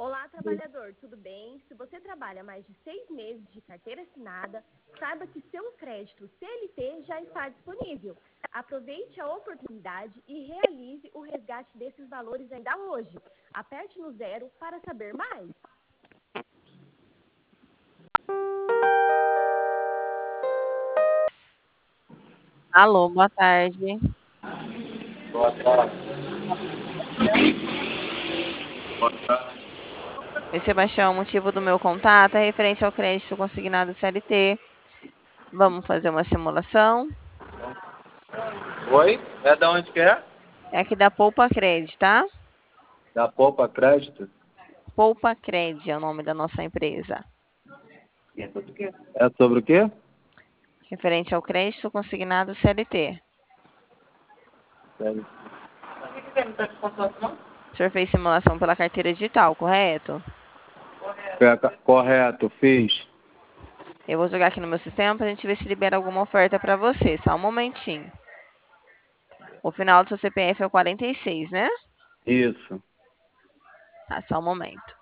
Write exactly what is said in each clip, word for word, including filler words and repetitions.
Olá, trabalhador, tudo bem? Se você trabalha mais de seis meses de carteira assinada, saiba que seu crédito C L T já está disponível. Aproveite a oportunidade e realize o resgate desses valores ainda hoje. Aperte no zero para saber mais. Alô, boa tarde. Boa tarde. Boa tarde. Oi, Sebastião, o motivo do meu contato é referente ao crédito consignado C L T. Vamos fazer uma simulação? Oi? É da onde que é? É aqui da Poupa Cred, tá? Da Poupa Crédito? Poupa Cred é o nome da nossa empresa. É sobre o quê? Referente ao crédito consignado C L T. Sério. O senhor fez simulação pela carteira digital, correto? Correto, correto, fiz. Eu vou jogar aqui no meu sistema pra gente ver se libera alguma oferta pra você. Só um momentinho. O final do seu C P F é o quarenta e seis, né? Isso. Tá, só um momento.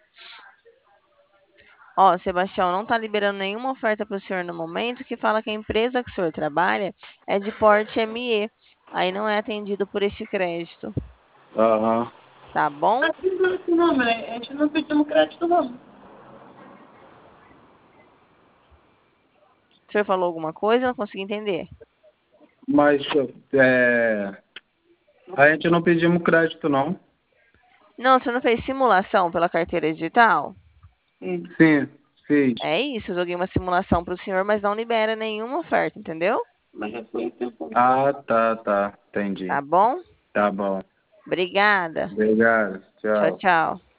Ó, Sebastião, não está liberando nenhuma oferta para o senhor no momento, que fala que a empresa que o senhor trabalha é de porte M E. Aí não é atendido por este crédito. Aham. Tá bom? Não, mas a gente não pedimos crédito, não. O senhor falou alguma coisa? Não consegui entender. Mas é, a gente não pedimos crédito, não. Não, o senhor não fez simulação pela carteira digital? Sim, fiz. É isso, eu joguei uma simulação para o senhor, mas não libera nenhuma oferta, entendeu? Mas já foi o tempo. Ah, tá, tá. Entendi. Tá bom? Tá bom. Obrigada. Obrigado. Tchau, Tchau. tchau.